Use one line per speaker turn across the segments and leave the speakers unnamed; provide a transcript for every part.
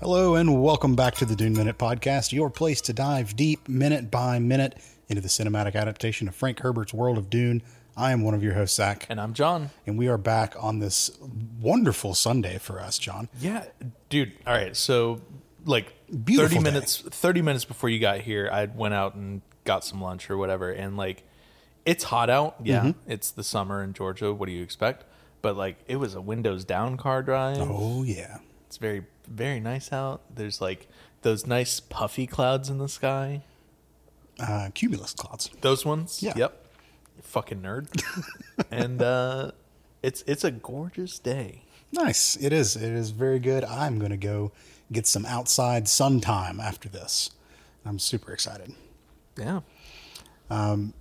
Hello and welcome back to the Dune Minute Podcast, your place to dive deep, minute by minute, into the cinematic adaptation of Frank Herbert's World of Dune. I am one of your hosts, Zach.
And I'm John.
And we are back on this wonderful Sunday for us, John.
Yeah, dude. All right, so like
Beautiful
30 minutes before you got here, I went out and got some lunch or whatever, and like it's hot out. Yeah, It's the summer in Georgia. What do you expect? But like it was a windows down car drive.
Oh, yeah.
It's very, very nice out. There's like those nice puffy clouds in the sky.
Cumulus clouds.
Those ones?
Yeah.
Yep. You fucking nerd. And it's a gorgeous day.
Nice. It is. It is very good. I'm going to go get some outside sun time after this. I'm super excited.
Yeah.
The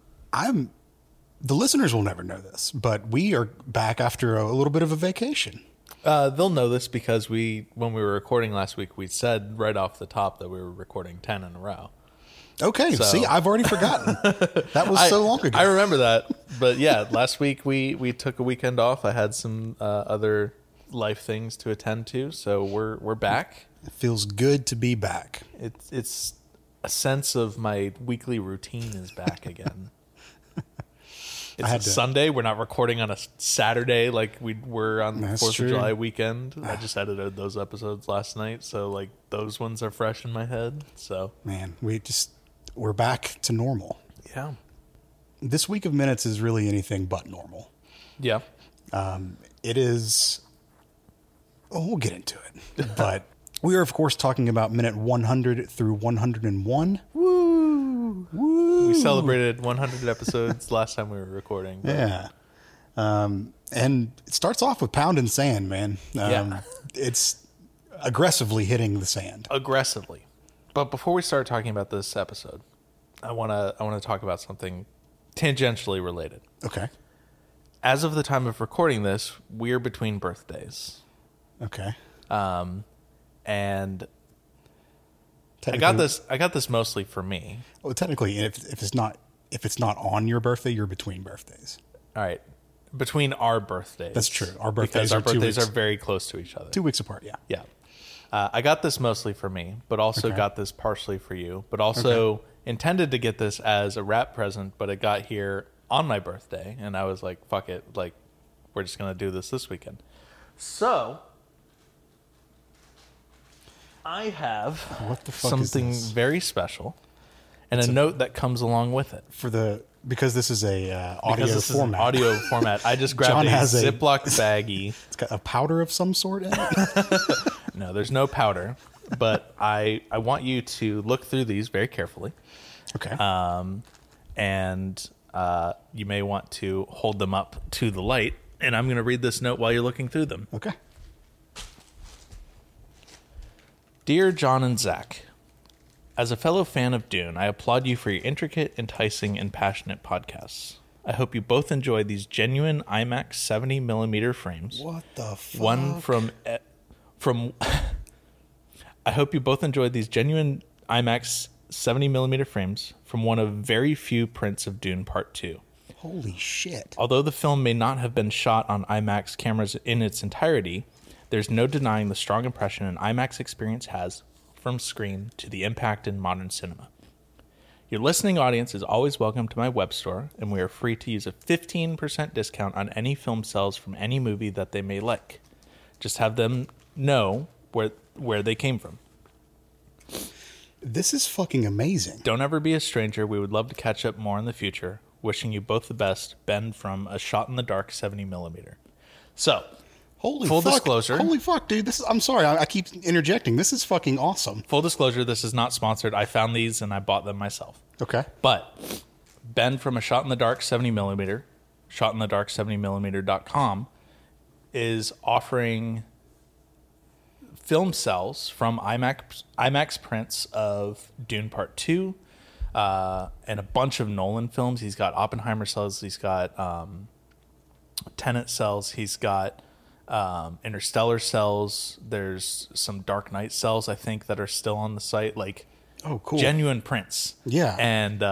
listeners will never know this, but we are back after a little bit of a vacation.
They'll know this because when we were recording last week, we said right off the top that we were recording 10 in a row.
Okay, so, see, I've already forgotten. That was so long ago.
I remember that. But yeah, last week we took a weekend off. I had some other life things to attend to, so we're back.
It feels good to be back.
It's a sense of my weekly routine is back again. It's Sunday. We're not recording on a Saturday like we were on the 4th of July weekend. I just edited those episodes last night, so like those ones are fresh in my head. So
man, we're back to normal.
Yeah.
This week of minutes is really anything but normal.
Yeah.
It is. Oh, we'll get into it. But we are, of course, talking about minute 100 through 101.
Woo! Woo! We celebrated 100 episodes last time we were recording. But.
Yeah. And it starts off with pounding sand, man.
Yeah.
It's aggressively hitting the sand.
Aggressively. But before we start talking about this episode, I want to talk about something tangentially related.
Okay.
As of the time of recording this, we're between birthdays.
Okay.
And I got this mostly for me.
Well, technically, if it's not on your birthday, you're between birthdays.
All right. Between our birthdays.
That's true. Our birthdays
are very close to each other.
2 weeks apart, yeah.
Yeah. I got this mostly for me, but also got this partially for you, but also intended to get this as a wrap present, but it got here on my birthday, and I was like, fuck it, like, we're just going to do this weekend. So, I have something very special, and a note that comes along with it.
Because this is a audio format.
Audio format. I just grabbed a Ziploc baggie.
It's got a powder of some sort in it.
No, there's no powder, but I want you to look through these very carefully.
Okay.
And you may want to hold them up to the light, and I'm going to read this note while you're looking through them.
Okay.
Dear John and Zach, as a fellow fan of Dune, I applaud you for your intricate, enticing, and passionate podcasts. I hope you both enjoy these genuine IMAX 70mm frames.
What the fuck?
One from I hope you both enjoyed these genuine IMAX 70mm frames from one of very few prints of Dune Part 2.
Holy shit.
Although the film may not have been shot on IMAX cameras in its entirety, there's no denying the strong impression an IMAX experience has from screen to the impact in modern cinema. Your listening audience is always welcome to my web store, and we are free to use a 15% discount on any film sales from any movie that they may like. Just have them know where they came from.
This is fucking amazing.
Don't ever be a stranger. We would love to catch up more in the future. Wishing you both the best. Ben from A Shot in the Dark 70mm. So, full disclosure.
Holy fuck, dude. I'm sorry. I keep interjecting. This is fucking awesome.
Full disclosure, this is not sponsored. I found these and I bought them myself.
Okay.
But Ben from A Shot in the Dark 70mm, shotinthedark70mm.com, is offering film cells from IMAX prints of Dune Part 2 and a bunch of Nolan films. He's got Oppenheimer cells. He's got Tenet cells. He's got Interstellar cells. There's some Dark Knight cells, I think, that are still on the site. Like,
oh, cool.
Genuine prints.
Yeah.
And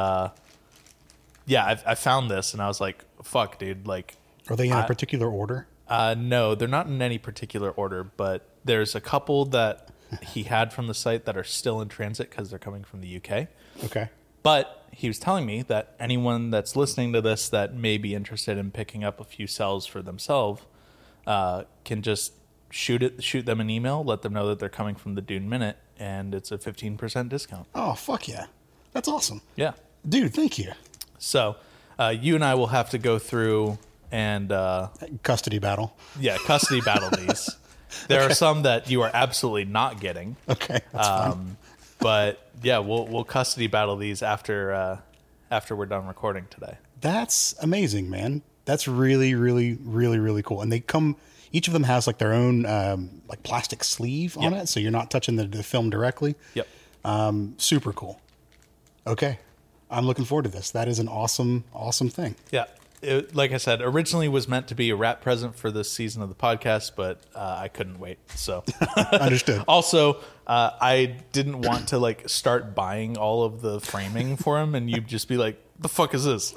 I found this and I was like, fuck, dude. Like,
are they in a particular order?
No, they're not in any particular order, but there's a couple that he had from the site that are still in transit because they're coming from the UK.
Okay.
But he was telling me that anyone that's listening to this that may be interested in picking up a few cells for themselves can just shoot them an email, let them know that they're coming from the Dune Minute, and it's a 15% discount.
Oh, fuck yeah. That's awesome.
Yeah.
Dude, thank you.
So you and I will have to go through and...
custody battle.
Yeah, custody battle these. There are some that you are absolutely not getting.
Okay, that's fine.
But yeah, we'll custody battle these after we're done recording today.
That's amazing, man. That's really, really, really, really cool. And they come... Each of them has like their own like plastic sleeve on it, so you're not touching the film directly.
Yep.
Super cool. Okay. I'm looking forward to this. That is an awesome, awesome thing.
Yeah. It, like I said, originally was meant to be a wrap present for this season of the podcast, but I couldn't wait. So
Understood.
Also, I didn't want to like start buying all of the framing for him, and you'd just be like, "The fuck is this?"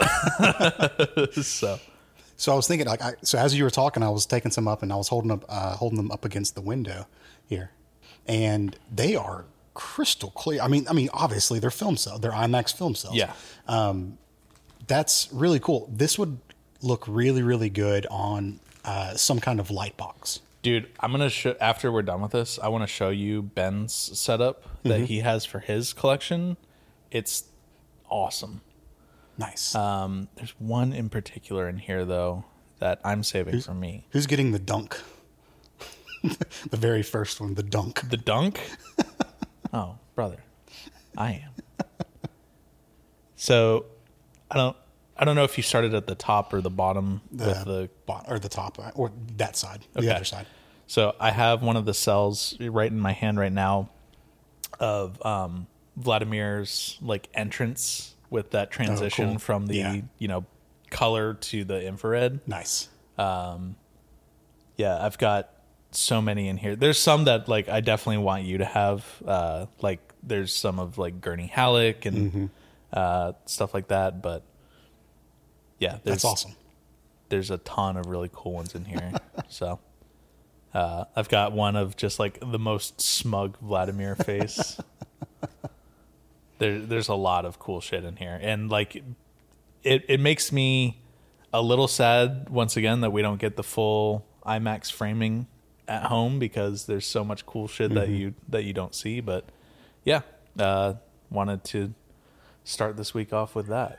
So I was thinking, like, so as you were talking, I was taking some up and I was holding them up against the window here, and they are crystal clear. I mean, obviously they're film cells, they're IMAX film cells.
Yeah.
That's really cool. This would look really, really good on some kind of light box.
Dude, I'm gonna after we're done with this, I want to show you Ben's setup that he has for his collection. It's awesome.
Nice.
There's one in particular in here though that I'm saving for me.
Who's getting the dunk? The very first one, the dunk.
The dunk? Oh, brother, I am. So, I don't know if you started at the top or the bottom with the
or the top or that side, the other side.
So I have one of the cells right in my hand right now of Vladimir's like entrance with that transition from the color to the infrared.
Nice.
Yeah, I've got so many in here. There's some that like I definitely want you to have. Like there's some of like Gurney Halleck and stuff like that. But yeah,
that's awesome.
There's a ton of really cool ones in here. So I've got one of just like the most smug Vladimir face. There's a lot of cool shit in here, and like it makes me a little sad once again that we don't get the full IMAX framing at home because there's so much cool shit that you don't see. But yeah, wanted to start this week off with that.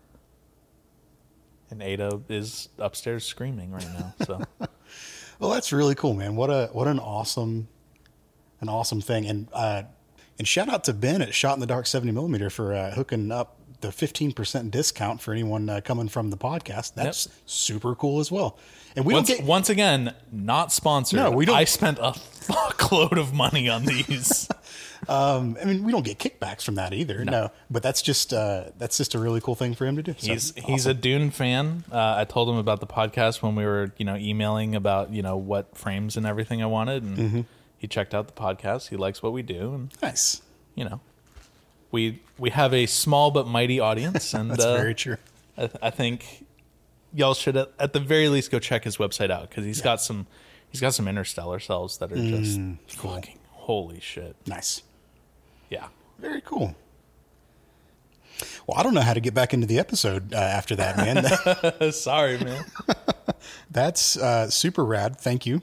And Ada is upstairs screaming right now. So,
well, that's really cool, man. What an awesome thing. And shout out to Ben at Shot in the Dark 70mm for hooking up the 15% discount for anyone coming from the podcast. That's super cool as well. And we
once again, not sponsored.
No, we don't.
I spent a fuckload of money on these.
I mean, we don't get kickbacks from that either. No, but that's just a really cool thing for him to do.
He's awesome. A Dune fan. I told him about the podcast when we were emailing about what frames and everything I wanted, and he checked out the podcast. He likes what we do, and
nice.
We have a small but mighty audience, and
that's very true.
I think y'all should at the very least go check his website out because he's got some interstellar cells that are just
cool.
fucking holy shit.
Nice.
Yeah.
Very cool. Well, I don't know how to get back into the episode after that, man.
Sorry, man.
That's super rad. Thank you.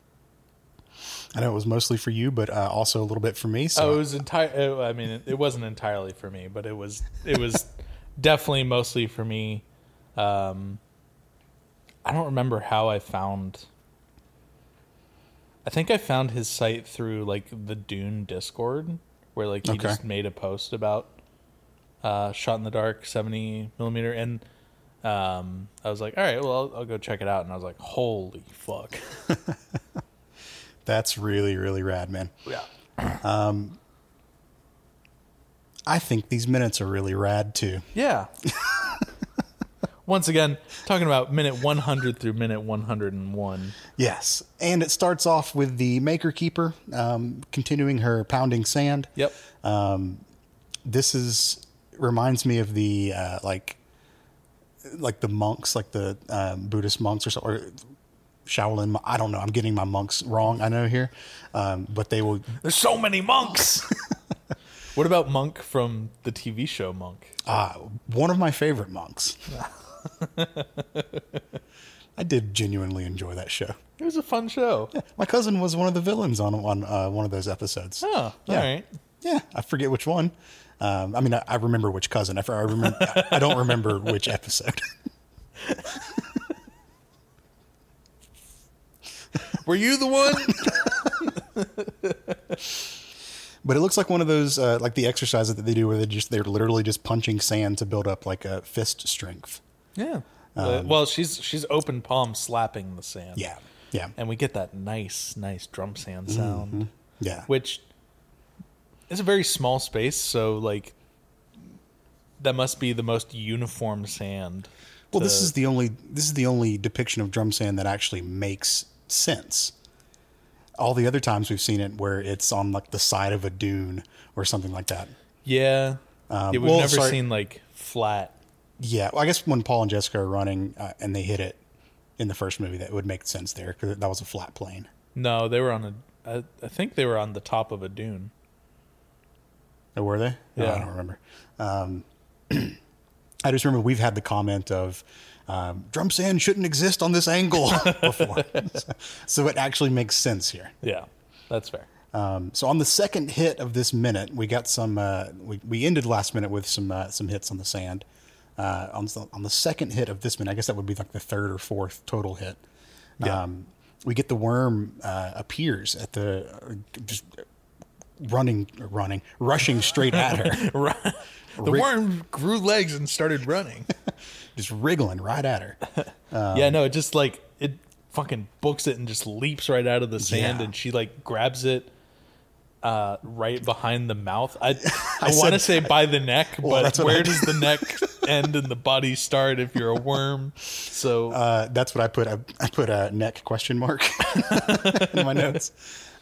I know it was mostly for you, but also a little bit for me. So
it was I mean, it wasn't entirely for me, but it was definitely mostly for me. I don't remember how I found. I think I found his site through like the Dune Discord, where like he just made a post about Shot in the Dark 70mm, and I was like, all right, well, I'll go check it out, and I was like, holy fuck.
That's really, really rad, man.
Yeah.
I think these minutes are really rad too.
Yeah. Once again, talking about minute 100 through minute 101.
Yes. And it starts off with the Maker Keeper continuing her pounding sand.
Yep.
This reminds me of the like the monks, like the Buddhist monks or Shaolin. I don't know. I'm getting my monks wrong. I know here, but they will.
There's so many monks. What about Monk from the TV show Monk?
One of my favorite monks. I did genuinely enjoy that show.
It was a fun show.
Yeah, my cousin was one of the villains on one of those episodes.
Oh,
yeah.
all right.
Yeah, I forget which one. I mean, I remember which cousin. I remember. I don't remember which episode.
Were you the one?
But it looks like one of those, like the exercises that they do where they're literally just punching sand to build up like a fist strength.
Yeah. Well, she's open palm slapping the sand.
Yeah. Yeah.
And we get that nice drum sand sound.
Mm-hmm. Yeah.
Which is a very small space, so like that must be the most uniform sand.
Well, this is the only depiction of drum sand that actually makes sense. All the other times we've seen it where it's on like the side of a dune or something like that.
Yeah. We've never seen like flat.
Yeah. Well, I guess when Paul and Jessica are running and they hit it in the first movie, that would make sense there because that was a flat plane.
No, they were on I think they were on the top of a dune.
Oh, were they?
Yeah.
No, I don't remember. I just remember we've had the comment of drum sand shouldn't exist on this angle before. So it actually makes sense here.
Yeah, that's fair.
So on the second hit of this minute, we got some. We ended last minute with some hits on the sand. On the second hit of this minute, I guess that would be like the third or fourth total hit.
Yeah.
We get the worm appears at the just rushing straight at her.
The worm grew legs and started running.
Just wriggling right at her.
Yeah, no, it just like it fucking books it and just leaps right out of the sand,
Yeah.
and she like grabs it right behind the mouth. I
I
want to
said-
say by the neck,
Well,
but
that's what
where
I-
does the neck end and the body start if you're a worm? So
That's what I put. I put a neck question mark in my notes.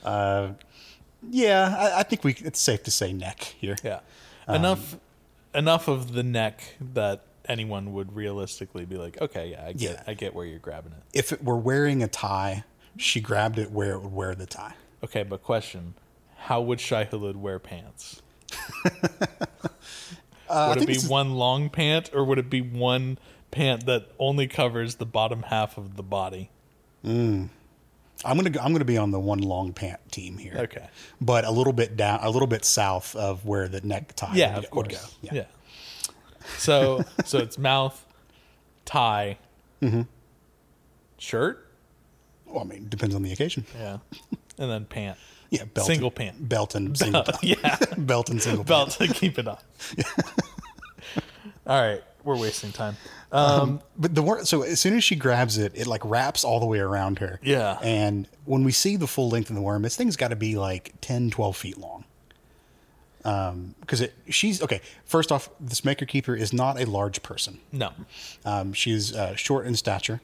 Yeah, I think it's safe to say neck here.
yeah, enough of the neck that anyone would realistically be like, okay, yeah, I get where you're grabbing it.
If it were wearing a tie, she grabbed it where it would wear the tie.
Okay, but question: how would Shai Hulud wear pants? Would it be one long pant, or would it be one pant that only covers the bottom half of the body?
I'm gonna be on the one long pant team here.
Okay.
But a little bit down, a little bit south of where the neck tie
Yeah,
would,
of
would
course.
go.
Yeah. So it's mouth, tie, shirt.
Well, I mean, depends on the occasion.
Yeah, and then pant.
Yeah, belt
Single
and,
pant.
belt and single pant.
Yeah,
Belt and single
belt to keep it on. All right, we're wasting time.
But so as soon as she grabs it, it like wraps all the way around her.
Yeah.
And when we see the full length of the worm, this thing's got to be like 10, 12 feet long. Because she's okay. First off, this Maker Keeper is not a large person.
No.
She's short in stature,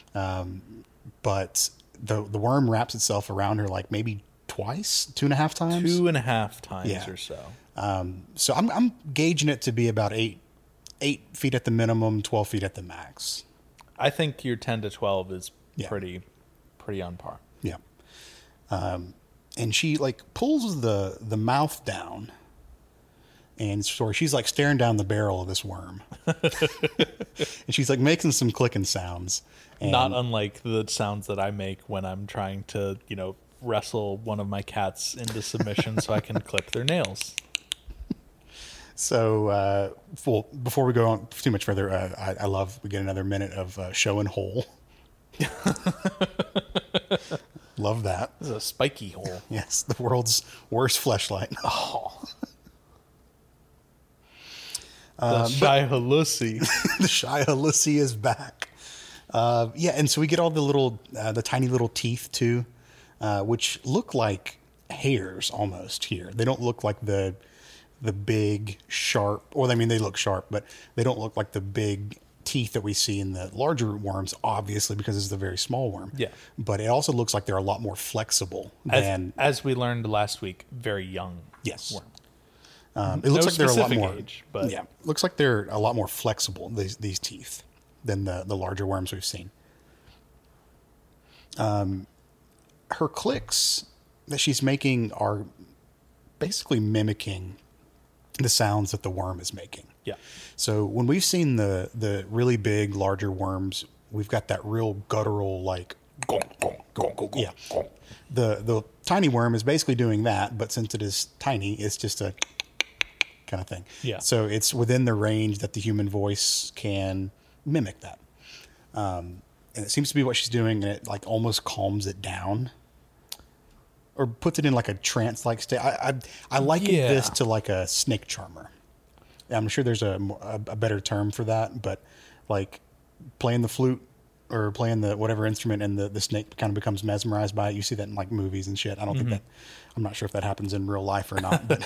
but the worm wraps itself around her like maybe twice, 2.5 times.
2.5 times
Yeah.
or so.
So I'm gauging it to be about 8 feet at the minimum, 12 feet at the max.
I think your 10 to 12 is
Yeah.
pretty on par.
Yeah. And she like pulls the mouth down, and so she's like staring down the barrel of this worm, and she's like making some clicking sounds. And
Not unlike the sounds that I make when I'm trying to, wrestle one of my cats into submission so I can clip their nails.
so, well, before we go on too much further, I love we get another minute of showing hole. Love that.
This is a spiky hole.
Yes, the world's worst fleshlight.
Oh. The Shai Halusi.
The Shia Lucy is back. Yeah, and so we get all the little, the tiny little teeth too, which look like hairs almost here. They don't look like the big sharp, or I mean they look sharp, but they don't look like the big teeth that we see in the larger worms, obviously because it's a very small worm.
Yeah.
But it also looks like they're a lot more flexible than.
As we learned last week, very young
Yes.
worm.
It looks like they're a lot
specific
more.
age, but-
yeah, looks like they're a lot more flexible, these teeth, than the larger worms we've seen. Her clicks that she's making are basically mimicking the sounds that the worm is making.
Yeah.
So when we've seen the really big, larger worms, we've got that real guttural, like, yeah. The tiny worm is basically doing that, but since it is tiny, it's just a kind of thing.
Yeah.
So it's within the range that the human voice can mimic that. And it seems to be what she's doing, and it like almost calms it down. Or puts it in like a trance-like state. I liken this to like a snake charmer. I'm sure there's a better term for that, but like playing the flute or playing the whatever instrument and the snake kind of becomes mesmerized by it. You see that in like movies and shit. I don't think that, I'm not sure if that happens in real life or not. But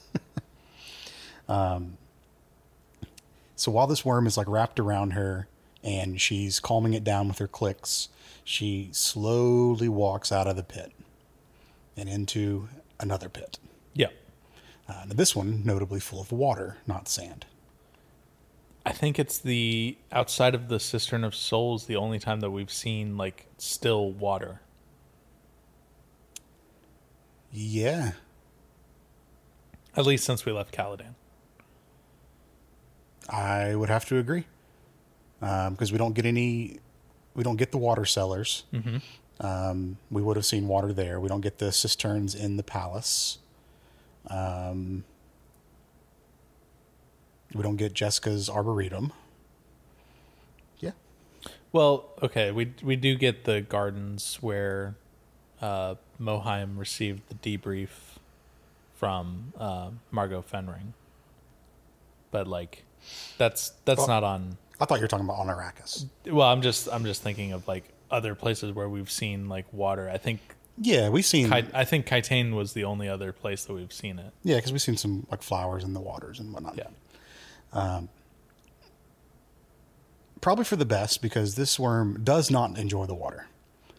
so while this worm is like wrapped around her and she's calming it down with her clicks, she slowly walks out of the pit and into another pit.
Yeah.
Now this one notably full of water, not sand.
I think it's the outside of the Cistern of Souls, the only time that we've seen like still water.
Yeah.
At least since we left Caladan.
I would have to agree. Because we don't get the water cellars. We would have seen water there. We don't get the cisterns in the palace. We don't get Jessica's arboretum. Yeah.
Well, okay, we do get the gardens where Mohiam received the debrief from Margot Fenring. But like that's not on.
I thought you were talking about on Arrakis.
Well, I'm just thinking of like other places where we've seen like water. I think
we've seen.
I think Kytane was the only other place that we've seen it.
Yeah, because we've seen some like flowers in the waters and whatnot.
Yeah.
Probably for the best because this worm does not enjoy the water.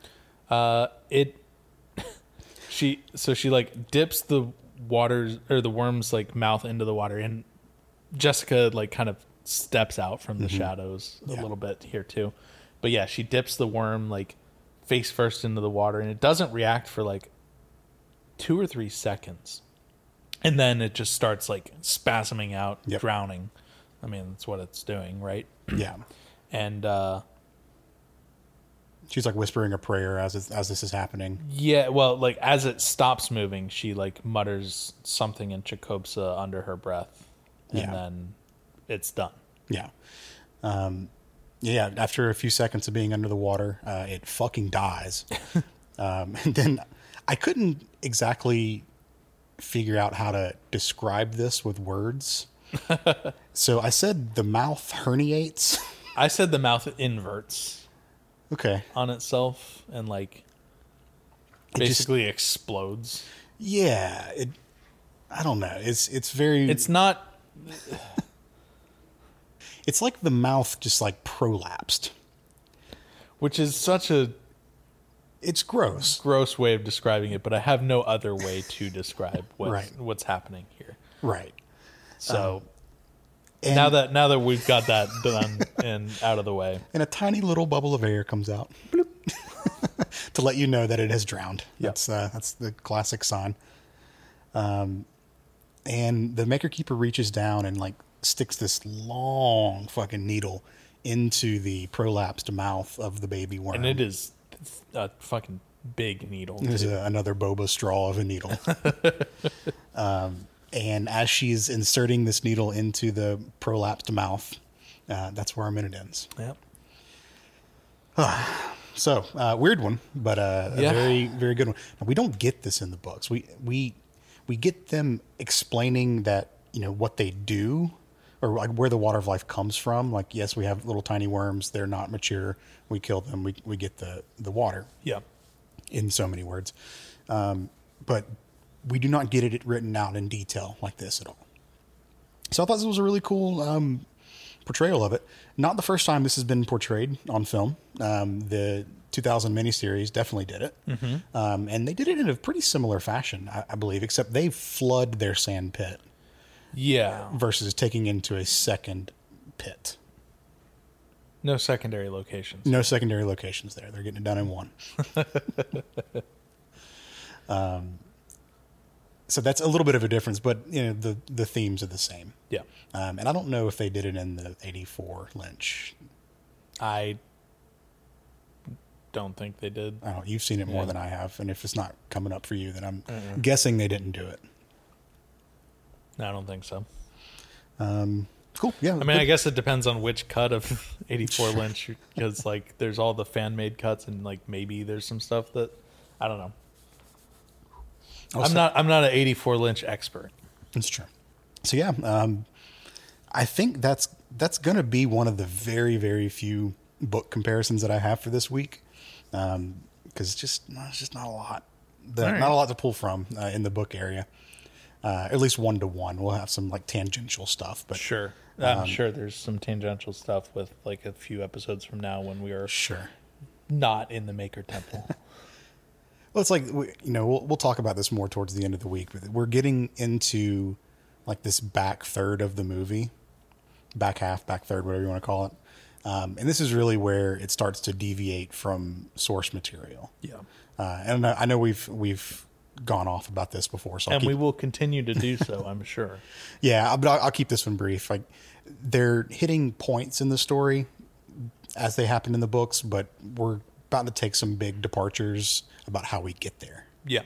She like dips the water's or the worm's like mouth into the water, and Jessica like kind of steps out from the shadows a little bit here too. But yeah, she dips the worm like face first into the water, and it doesn't react for like 2 or 3 seconds. And then it just starts like spasming out, drowning. I mean, that's what it's doing, right?
Yeah.
And
she's like whispering a prayer as this is happening.
yeah, well, like as it stops moving, she like mutters something in Chakobsa under her breath, and then it's done.
Yeah. After a few seconds of being under the water, it fucking dies. And then I couldn't exactly figure out how to describe this with words. So I said the mouth herniates.
I said the mouth inverts
Okay.
on itself and like basically explodes.
Yeah. I don't know. It's very.
It's not.
It's like the mouth just like prolapsed.
Which is such a
It's gross.
gross way of describing it, but I have no other way to describe what's happening here.
Right.
So
And,
now that we've got that done and out of the way,
and a tiny little bubble of air comes out bloop, to let you know that it has drowned.
Yep.
That's the classic sign. And the Maker Keeper reaches down and like sticks this long fucking needle into the prolapsed mouth of the baby worm.
and it is a fucking big needle.
There's
too.
another boba straw of a needle. And as she's inserting this needle into the prolapsed mouth, that's where our minute ends.
Yep.
So, weird one, but a very, very good one. Now, we don't get this in the books. We get them explaining that, what they do or like where the water of life comes from. Like, yes, we have little tiny worms. They're not mature. We kill them. We get the water.
Yeah.
In so many words. But we do not get it written out in detail like this at all. So I thought this was a really cool portrayal of it. Not the first time this has been portrayed on film. The 2000 miniseries definitely did it. And they did it in a pretty similar fashion, I believe, except they flood their sand pit
Yeah.
versus taking into a second pit.
No secondary locations.
No secondary locations there. They're getting it done in one. So that's a little bit of a difference, but you know the themes are the same.
Yeah.
And I don't know if they did it in the 84 Lynch.
I don't think they did.
I don't, you've seen it more than I have, and if it's not coming up for you, then I'm guessing they didn't do it.
No, I don't think so.
Cool. Yeah.
I mean, I guess it depends on which cut of 84 Lynch, because like there's all the fan made cuts, and like maybe there's some stuff that I don't know. I'm not an 84 Lynch expert.
That's true. So yeah, I think that's going to be one of the very, very few book comparisons that I have for this week, because it's just not a lot. Not a lot to pull from in the book area. At least 1-to-1. We'll have some like tangential stuff, but
sure, I'm sure there's some tangential stuff with like a few episodes from now when we are not in the Maker Temple.
Well, it's like we'll talk about this more towards the end of the week, but we're getting into like this back third of the movie, back half, back third, whatever you want to call it. And this is really where it starts to deviate from source material.
Yeah.
And I know we've gone off about this before, so
we will continue to do so, I'm sure.
Yeah, but I'll keep this one brief. Like they're hitting points in the story as they happen in the books, but we're about to take some big departures about how we get there.
Yeah.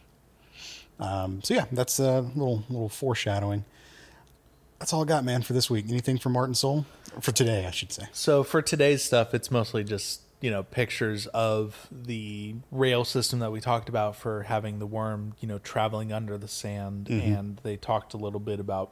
So yeah, that's a little foreshadowing. That's all I got, man, for this week. Anything for Martin Soul? For today, I should say.
So for today's stuff, it's mostly just, pictures of the rail system that we talked about for having the worm, traveling under the sand. Mm-hmm. And they talked a little bit about,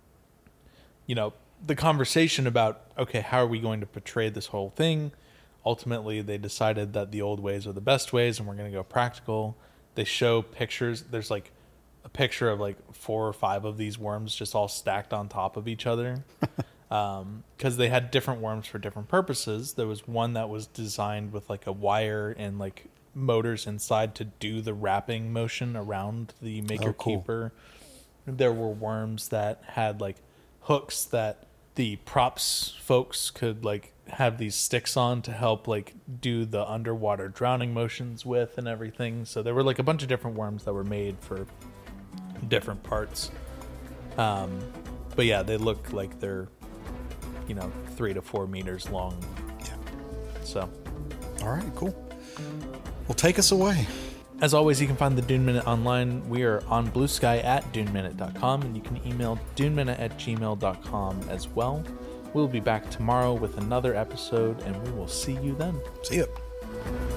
the conversation about, okay, how are we going to portray this whole thing? Ultimately, they decided that the old ways are the best ways, and we're going to go practical. They show pictures. There's like a picture of like 4 or 5 of these worms just all stacked on top of each other. Because they had different worms for different purposes. There was one that was designed with like a wire and like motors inside to do the wrapping motion around the Maker Keeper. There were worms that had like hooks that the props folks could like have these sticks on to help like do the underwater drowning motions with and everything. So there were like a bunch of different worms that were made for different parts. But yeah, they look like they're 3 to 4 meters long.
Yeah.
So.
All right, cool. Well, take us away.
As always, you can find the Dune Minute online. We are on Blue Sky at duneminute.com, and you can email duneminute@gmail.com as well. We'll be back tomorrow with another episode, and we will see you then.
See ya.